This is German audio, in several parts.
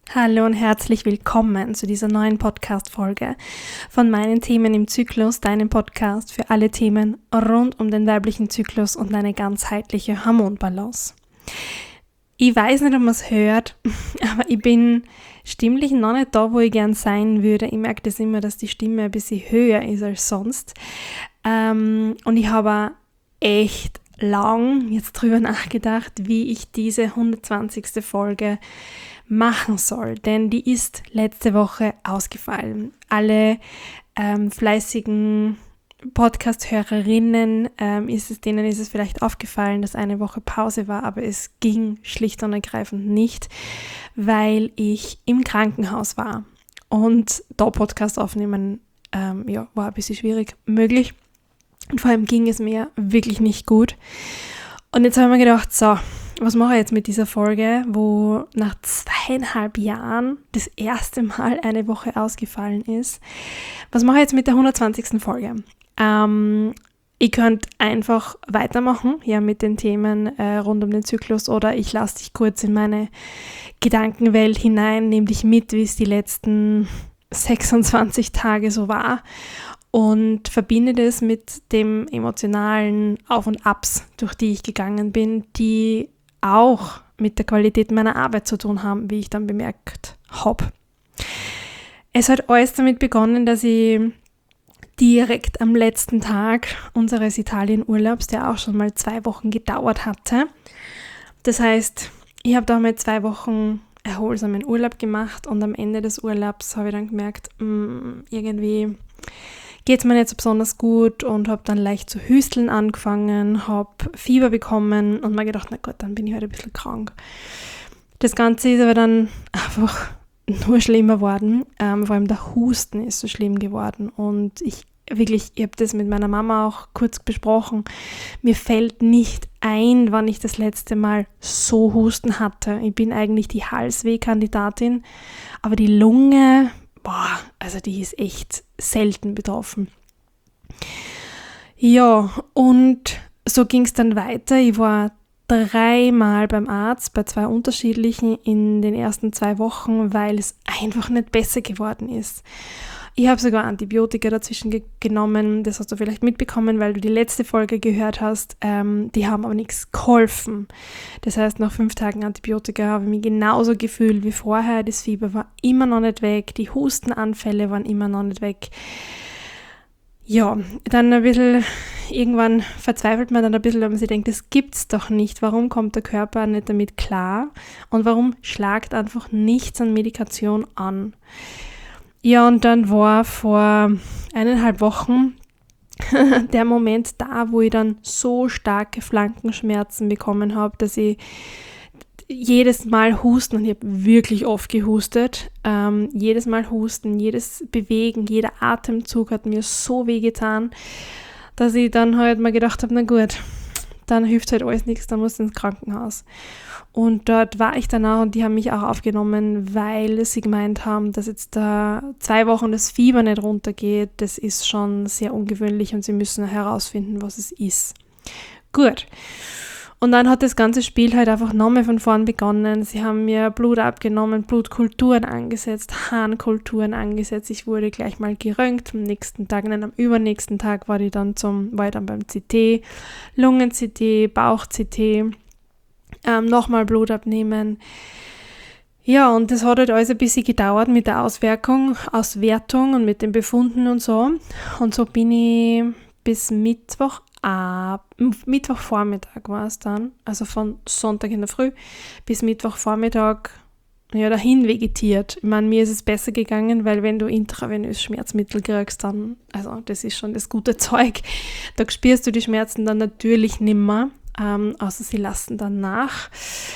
Hallo und herzlich willkommen zu dieser neuen Podcast-Folge von meinen Themen im Zyklus, deinem Podcast für alle Themen rund um den weiblichen Zyklus und eine ganzheitliche Hormonbalance. Ich weiß nicht, ob man es hört, aber ich bin stimmlich noch nicht da, wo ich gern sein würde. Ich merke das immer, dass die Stimme ein bisschen höher ist als sonst. Und ich habe echt lang jetzt drüber nachgedacht, wie ich diese 120. Folge machen soll, denn die ist letzte Woche ausgefallen. Alle fleißigen Podcast-Hörerinnen denen ist es vielleicht aufgefallen, dass eine Woche Pause war, aber es ging schlicht und ergreifend nicht, weil ich im Krankenhaus war. Und da Podcast aufnehmen war ein bisschen schwierig möglich. Und vor allem ging es mir wirklich nicht gut. Und jetzt habe ich mir gedacht, so, was mache ich jetzt mit dieser Folge, wo nach 2,5 Jahren das erste Mal eine Woche ausgefallen ist? Was mache ich jetzt mit der 120. Folge? Ihr könnt einfach weitermachen, ja, mit den Themen rund um den Zyklus, oder ich lasse dich kurz in meine Gedankenwelt hinein, nehme dich mit, wie es die letzten 26 Tage so war und verbinde das mit dem emotionalen Auf und Abs, durch die ich gegangen bin, die auch mit der Qualität meiner Arbeit zu tun haben, wie ich dann bemerkt habe. Es hat alles damit begonnen, dass ich direkt am letzten Tag unseres Italienurlaubs, der auch schon mal 2 Wochen gedauert hatte. Das heißt, ich habe da mal 2 Wochen erholsamen Urlaub gemacht und am Ende des Urlaubs habe ich dann gemerkt, irgendwie geht es mir nicht so besonders gut und habe dann leicht zu hüsteln angefangen, habe Fieber bekommen und mir gedacht, na gut, dann bin ich halt ein bisschen krank. Das Ganze ist aber dann einfach nur schlimmer geworden, vor allem der Husten ist so schlimm geworden und ich habe das mit meiner Mama auch kurz besprochen. Mir fällt nicht ein, wann ich das letzte Mal so Husten hatte. Ich bin eigentlich die Halswehkandidatin, aber die Lunge, die ist echt selten betroffen. Ja, und so ging es dann weiter. Ich war 3-mal beim Arzt, bei 2 unterschiedlichen in den ersten 2 Wochen, weil es einfach nicht besser geworden ist. Ich habe sogar Antibiotika dazwischen genommen, das hast du vielleicht mitbekommen, weil du die letzte Folge gehört hast. Die haben aber nichts geholfen. Das heißt, nach 5 Tagen Antibiotika habe ich mich genauso gefühlt wie vorher. Das Fieber war immer noch nicht weg, die Hustenanfälle waren immer noch nicht weg. Ja, dann ein bisschen, irgendwann verzweifelt man dann ein bisschen, weil man sich denkt, das gibt's doch nicht. Warum kommt der Körper nicht damit klar? Und warum schlagt einfach nichts an Medikation an? Ja, und dann war vor 1,5 Wochen der Moment da, wo ich dann so starke Flankenschmerzen bekommen habe, dass ich jedes Mal husten, und ich habe wirklich oft gehustet, jedes Mal husten, jedes Bewegen, jeder Atemzug hat mir so weh getan, dass ich dann halt mal gedacht habe, na gut, dann hilft halt alles nichts, dann muss ich ins Krankenhaus. Und dort war ich dann auch und die haben mich auch aufgenommen, weil sie gemeint haben, dass jetzt da 2 Wochen das Fieber nicht runtergeht. Das ist schon sehr ungewöhnlich und sie müssen herausfinden, was es ist. Gut. Und dann hat das ganze Spiel halt einfach nochmal von vorn begonnen. Sie haben mir Blut abgenommen, Blutkulturen angesetzt, Harnkulturen angesetzt. Ich wurde gleich mal geröntgt. Am nächsten Tag, am übernächsten Tag war ich dann beim CT, Lungen-CT, Bauch-CT. Nochmal Blut abnehmen. Ja, und das hat halt alles ein bisschen gedauert mit der Auswertung und mit den Befunden und so. Und so bin ich bis Mittwochvormittag war es dann, also von Sonntag in der Früh bis Mittwochvormittag, dahin vegetiert. Ich meine, mir ist es besser gegangen, weil wenn du intravenös Schmerzmittel kriegst, dann, also das ist schon das gute Zeug, da spürst du die Schmerzen dann natürlich nimmer. Außer sie lassen dann nach.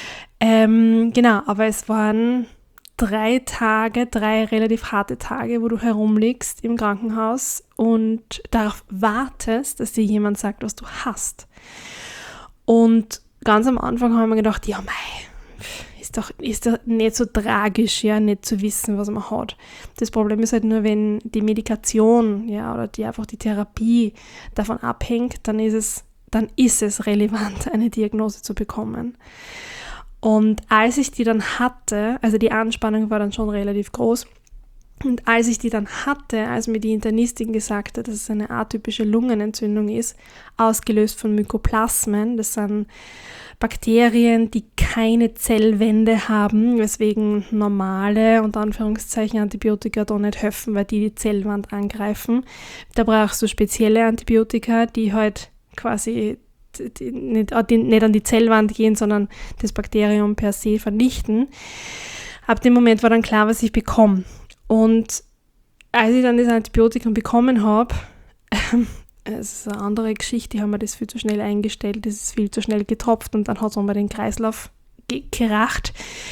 Aber es waren 3 relativ harte Tage, wo du herumliegst im Krankenhaus und darauf wartest, dass dir jemand sagt, was du hast. Und ganz am Anfang haben wir gedacht, ja ist doch nicht so tragisch, ja, nicht zu wissen, was man hat. Das Problem ist halt nur, wenn die Medikation, ja, oder einfach die Therapie davon abhängt, dann ist es relevant, eine Diagnose zu bekommen. Und als ich die dann hatte, also die Anspannung war dann schon relativ groß, und als ich die dann hatte, als mir die Internistin gesagt hat, dass es eine atypische Lungenentzündung ist, ausgelöst von Mykoplasmen, das sind Bakterien, die keine Zellwände haben, weswegen normale, unter Anführungszeichen, Antibiotika da nicht helfen, weil die Zellwand angreifen. Da brauchst du spezielle Antibiotika, die halt quasi nicht an die Zellwand gehen, sondern das Bakterium per se vernichten. Ab dem Moment war dann klar, was ich bekomme. Und als ich dann das Antibiotikum bekommen habe, es ist eine andere Geschichte, die haben mir das viel zu schnell eingestellt, das ist viel zu schnell getropft und dann hat es einmal den Kreislauf geracht.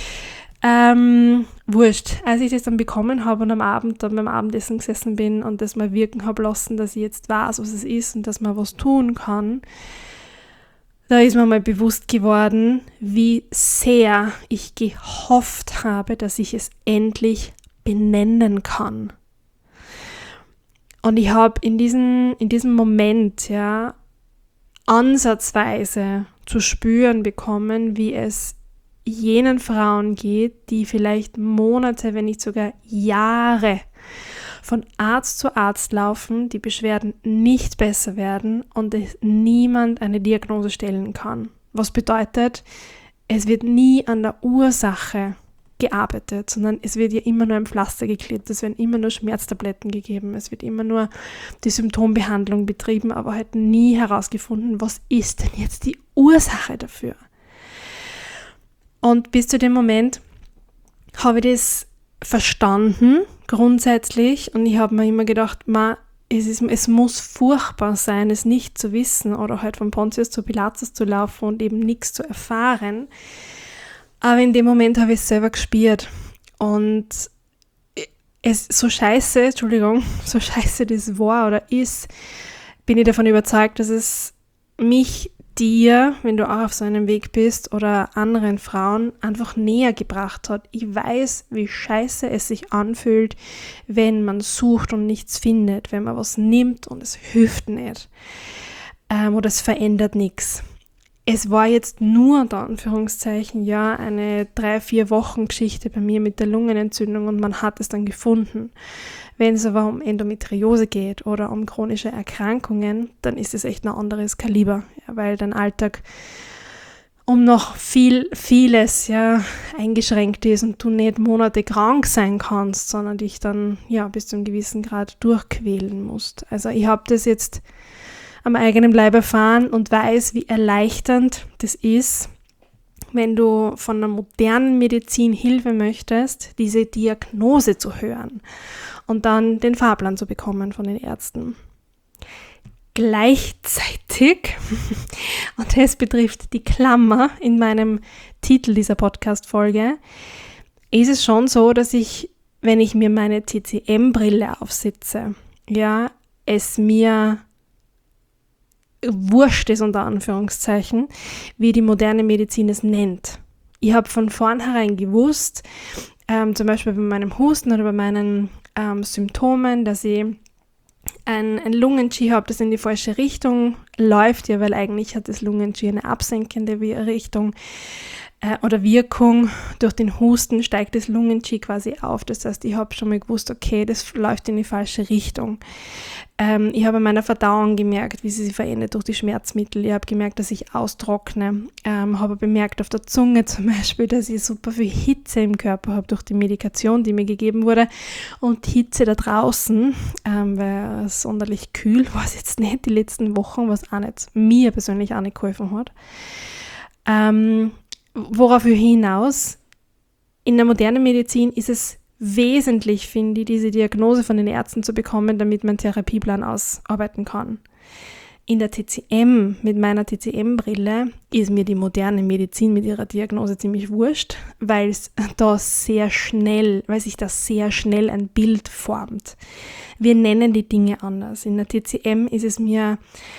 Wurscht. Als ich das dann bekommen habe und am Abend dann beim Abendessen gesessen bin und das mal wirken habe lassen, dass ich jetzt weiß, was es ist und dass man was tun kann, da ist mir mal bewusst geworden, wie sehr ich gehofft habe, dass ich es endlich benennen kann. Und ich habe in diesem Moment ansatzweise zu spüren bekommen, wie es jenen Frauen geht, die vielleicht Monate, wenn nicht sogar Jahre von Arzt zu Arzt laufen, die Beschwerden nicht besser werden und es niemand eine Diagnose stellen kann. Was bedeutet, es wird nie an der Ursache gearbeitet, sondern es wird ja immer nur ein Pflaster geklebt, es werden immer nur Schmerztabletten gegeben, es wird immer nur die Symptombehandlung betrieben, aber halt nie herausgefunden, was ist denn jetzt die Ursache dafür. Und bis zu dem Moment habe ich das verstanden, grundsätzlich, und ich habe mir immer gedacht, es muss furchtbar sein, es nicht zu wissen oder halt von Pontius zu Pilatus zu laufen und eben nichts zu erfahren. Aber in dem Moment habe ich es selber gespürt und so scheiße das war oder ist, bin ich davon überzeugt, dass es mich dir, wenn du auch auf so einem Weg bist oder anderen Frauen, einfach näher gebracht hat. Ich weiß, wie scheiße es sich anfühlt, wenn man sucht und nichts findet, wenn man was nimmt und es hilft nicht oder es verändert nichts. Es war jetzt nur, unter Anführungszeichen, eine 3-4 Wochen Geschichte bei mir mit der Lungenentzündung und man hat es dann gefunden. Wenn es aber um Endometriose geht oder um chronische Erkrankungen, dann ist es echt ein anderes Kaliber, weil dein Alltag um noch vieles eingeschränkt ist und du nicht Monate krank sein kannst, sondern dich dann bis zu einem gewissen Grad durchquälen musst. Also ich habe das jetzt am eigenen Leib erfahren und weiß, wie erleichternd das ist, wenn du von der modernen Medizin Hilfe möchtest, diese Diagnose zu hören und dann den Fahrplan zu bekommen von den Ärzten. Gleichzeitig, und das betrifft die Klammer in meinem Titel dieser Podcast-Folge, ist es schon so, dass ich, wenn ich mir meine TCM-Brille aufsetze, es mir wurscht ist, unter Anführungszeichen, wie die moderne Medizin es nennt. Ich habe von vornherein gewusst, zum Beispiel bei meinem Husten oder bei meinen Symptomen, dass ich ein Lungen-Qi habe, das in die falsche Richtung läuft, weil eigentlich hat das Lungen-Qi eine absenkende Richtung oder Wirkung. Durch den Husten steigt das Lungen-Qi quasi auf. Das heißt, ich habe schon mal gewusst, okay, das läuft in die falsche Richtung. Ich habe an meiner Verdauung gemerkt, wie sie sich verändert durch die Schmerzmittel. Ich habe gemerkt, dass ich austrockne. Habe bemerkt auf der Zunge zum Beispiel, dass ich super viel Hitze im Körper habe durch die Medikation, die mir gegeben wurde. Und Hitze da draußen, weil es sonderlich kühl war es jetzt nicht die letzten Wochen, was auch nicht, mir persönlich auch nicht geholfen hat. Worauf ich hinaus, in der modernen Medizin ist es wesentlich, finde ich, diese Diagnose von den Ärzten zu bekommen, damit man einen Therapieplan ausarbeiten kann. In der TCM, mit meiner TCM-Brille, ist mir die moderne Medizin mit ihrer Diagnose ziemlich wurscht, weil sich da sehr schnell ein Bild formt. Wir nennen die Dinge anders. In der TCM ist es mir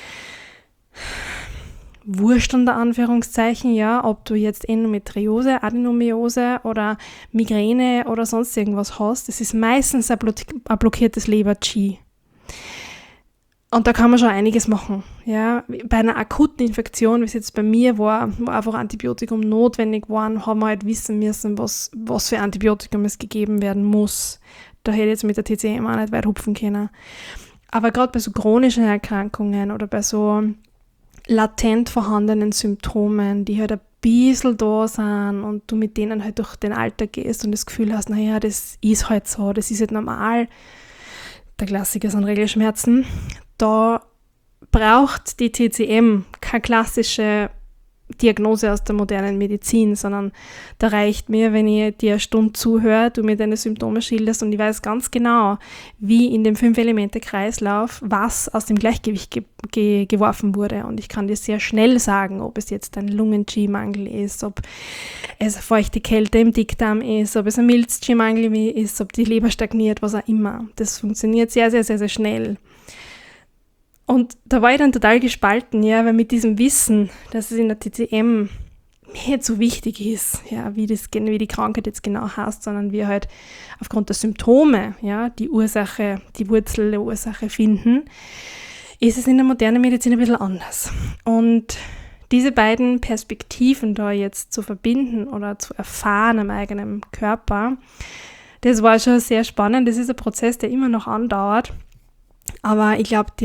wurscht, unter Anführungszeichen, ob du jetzt Endometriose, Adenomiose oder Migräne oder sonst irgendwas hast. Das ist meistens ein blockiertes Leber-Qi. Und da kann man schon einiges machen. Ja. Bei einer akuten Infektion, wie es jetzt bei mir war, wo einfach Antibiotikum notwendig waren, haben wir halt wissen müssen, was für Antibiotikum es gegeben werden muss. Da hätte ich jetzt mit der TCM auch nicht weit hupfen können. Aber gerade bei so chronischen Erkrankungen oder bei so latent vorhandenen Symptomen, die halt ein bisschen da sind und du mit denen halt durch den Alltag gehst und das Gefühl hast, naja, das ist halt so, das ist halt normal. Der Klassiker sind Regelschmerzen. Da braucht die TCM keine klassische Diagnose aus der modernen Medizin, sondern da reicht mir, wenn ich dir eine Stunde zuhöre, du mir deine Symptome schilderst und ich weiß ganz genau, wie in dem 5-Elemente-Kreislauf was aus dem Gleichgewicht geworfen wurde. Und ich kann dir sehr schnell sagen, ob es jetzt ein Lungen-Qi-Mangel ist, ob es eine feuchte Kälte im Dickdarm ist, ob es ein Milz-Qi-Mangel ist, ob die Leber stagniert, was auch immer. Das funktioniert sehr, sehr, sehr, sehr schnell. Und da war ich dann total gespalten, ja, weil mit diesem Wissen, dass es in der TCM nicht so wichtig ist, ja, wie die Krankheit jetzt genau heißt, sondern wir halt aufgrund der Symptome, ja, die Wurzel der Ursache finden, ist es in der modernen Medizin ein bisschen anders. Und diese beiden Perspektiven da jetzt zu verbinden oder zu erfahren am eigenen Körper, das war schon sehr spannend. Das ist ein Prozess, der immer noch andauert. Aber ich glaube,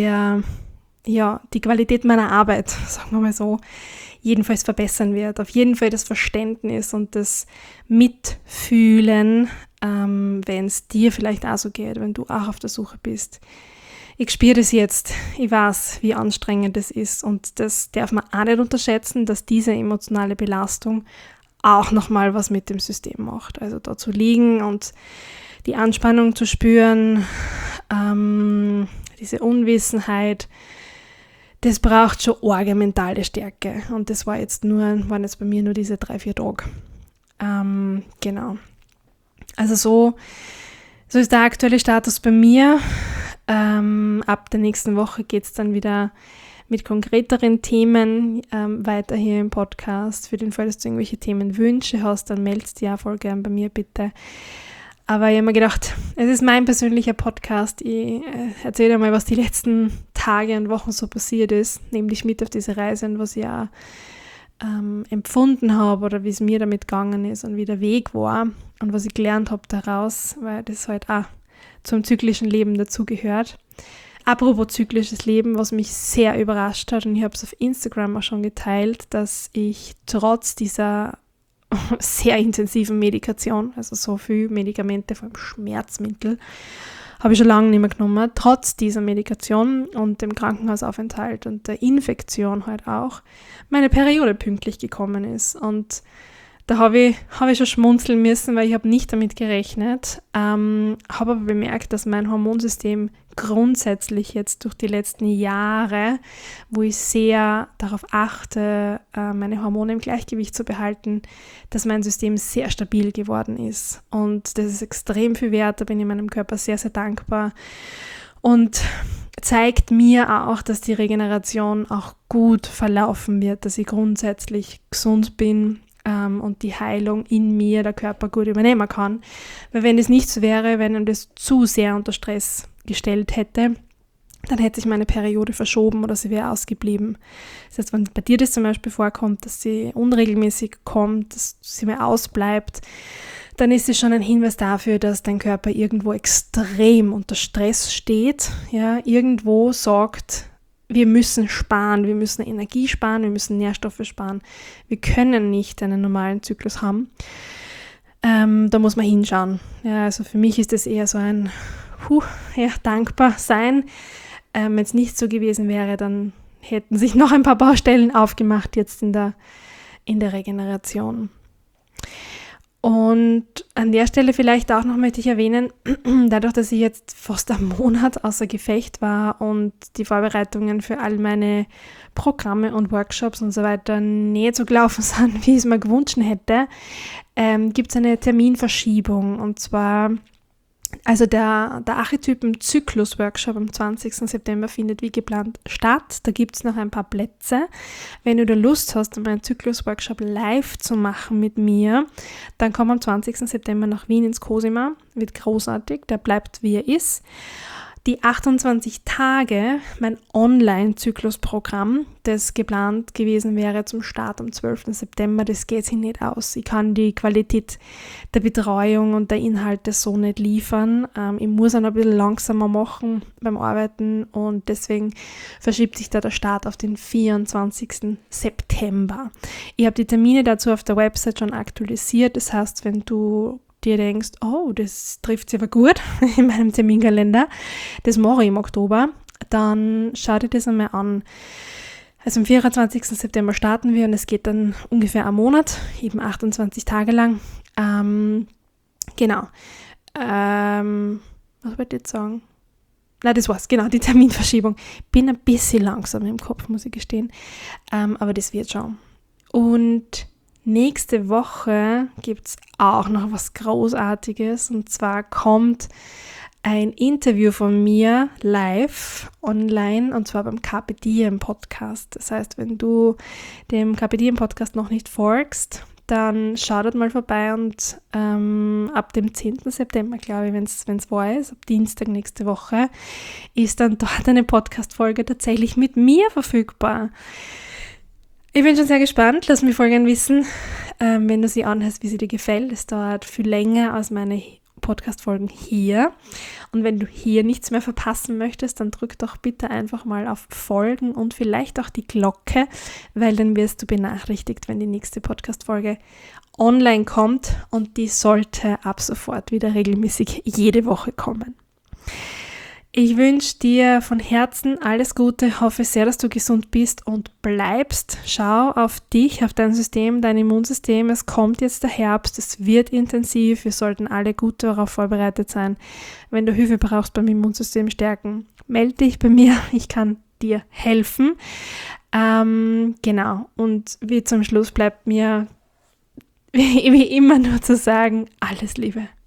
die Qualität meiner Arbeit, sagen wir mal so, jedenfalls verbessern wird. Auf jeden Fall das Verständnis und das Mitfühlen, wenn es dir vielleicht auch so geht, wenn du auch auf der Suche bist. Ich spüre das jetzt. Ich weiß, wie anstrengend das ist. Und das darf man auch nicht unterschätzen, dass diese emotionale Belastung auch nochmal was mit dem System macht. Also da zu liegen und die Anspannung zu spüren, diese Unwissenheit, das braucht schon arge mentale Stärke. Und das waren jetzt bei mir nur diese 3-4 Tage. Genau. Also so ist der aktuelle Status bei mir. Ab der nächsten Woche geht es dann wieder mit konkreteren Themen weiter hier im Podcast. Für den Fall, dass du irgendwelche Themenwünsche hast, dann meldest dich ja voll gern bei mir bitte. Aber ich habe mir gedacht, es ist mein persönlicher Podcast. Ich erzähle dir mal, was die letzten Tage und Wochen so passiert ist. Nehme dich mit auf diese Reise und was ich auch empfunden habe oder wie es mir damit gegangen ist und wie der Weg war und was ich gelernt habe daraus, weil das halt auch zum zyklischen Leben dazugehört. Apropos zyklisches Leben, was mich sehr überrascht hat, und ich habe es auf Instagram auch schon geteilt, dass ich trotz dieser sehr intensiven Medikation, also so viel Medikamente, vor allem Schmerzmittel, habe ich schon lange nicht mehr genommen, trotz dieser Medikation und dem Krankenhausaufenthalt und der Infektion halt auch, meine Periode pünktlich gekommen ist. Und da habe ich schon schmunzeln müssen, weil ich habe nicht damit gerechnet, habe aber bemerkt, dass mein Hormonsystem grundsätzlich jetzt durch die letzten Jahre, wo ich sehr darauf achte, meine Hormone im Gleichgewicht zu behalten, dass mein System sehr stabil geworden ist. Und das ist extrem viel wert, da bin ich meinem Körper sehr, sehr dankbar. Und zeigt mir auch, dass die Regeneration auch gut verlaufen wird, dass ich grundsätzlich gesund bin, und die Heilung in mir der Körper gut übernehmen kann. Weil wenn das nicht so wäre, wenn er das zu sehr unter Stress gestellt hätte, dann hätte sich meine Periode verschoben oder sie wäre ausgeblieben. Das heißt, wenn bei dir das zum Beispiel vorkommt, dass sie unregelmäßig kommt, dass sie mal ausbleibt, dann ist es schon ein Hinweis dafür, dass dein Körper irgendwo extrem unter Stress steht, ja, irgendwo sagt, wir müssen sparen, wir müssen Energie sparen, wir müssen Nährstoffe sparen. Wir können nicht einen normalen Zyklus haben. Da muss man hinschauen. Ja, also für mich ist das eher so ein dankbar sein. Wenn es nicht so gewesen wäre, dann hätten sich noch ein paar Baustellen aufgemacht jetzt in der Regeneration. Und an der Stelle vielleicht auch noch möchte ich erwähnen, dadurch, dass ich jetzt fast einen Monat außer Gefecht war und die Vorbereitungen für all meine Programme und Workshops und so weiter nicht so gelaufen sind, wie ich es mir gewünscht hätte, gibt es eine Terminverschiebung. Und zwar, also der Archetypen-Zyklus-Workshop am 20. September findet wie geplant statt. Da gibt es noch ein paar Plätze. Wenn du da Lust hast, meinen Zyklus-Workshop live zu machen mit mir, dann komm am 20. September nach Wien ins Cosima. Wird großartig, der bleibt wie er ist. Die 28 Tage, mein Online-Zyklusprogramm, das geplant gewesen wäre zum Start am 12. September, das geht sich nicht aus. Ich kann die Qualität der Betreuung und der Inhalte so nicht liefern. Ich muss auch noch ein bisschen langsamer machen beim Arbeiten und deswegen verschiebt sich da der Start auf den 24. September. Ich habe die Termine dazu auf der Website schon aktualisiert. Das heißt, wenn du dir denkst, oh, das trifft sich aber gut in meinem Terminkalender, das mache ich im Oktober, dann schau dir das einmal an. Also am 24. September starten wir und es geht dann ungefähr einen Monat, eben 28 Tage lang. Genau. Was wollte ich jetzt sagen? Na, das war's, genau, die Terminverschiebung. Bin ein bisschen langsam im Kopf, muss ich gestehen, aber das wird schon. Und nächste Woche gibt es auch noch was Großartiges und zwar kommt ein Interview von mir live online und zwar beim Carpe Diem Podcast. Das heißt, wenn du dem Carpe Diem Podcast noch nicht folgst, dann schau dort mal vorbei und ab dem 10. September, glaube ich, wenn es wahr ist, ab Dienstag nächste Woche, ist dann dort eine Podcast-Folge tatsächlich mit mir verfügbar. Ich bin schon sehr gespannt, lass mich voll gern wissen, wenn du sie anhörst, wie sie dir gefällt. Es dauert viel länger als meine Podcast-Folgen hier. Und wenn du hier nichts mehr verpassen möchtest, dann drück doch bitte einfach mal auf Folgen und vielleicht auch die Glocke, weil dann wirst du benachrichtigt, wenn die nächste Podcast-Folge online kommt und die sollte ab sofort wieder regelmäßig jede Woche kommen. Ich wünsche dir von Herzen alles Gute, hoffe sehr, dass du gesund bist und bleibst. Schau auf dich, auf dein System, dein Immunsystem. Es kommt jetzt der Herbst, es wird intensiv. Wir sollten alle gut darauf vorbereitet sein. Wenn du Hilfe brauchst beim Immunsystem stärken, melde dich bei mir, ich kann dir helfen. Genau, und wie zum Schluss bleibt mir wie immer nur zu sagen, alles Liebe.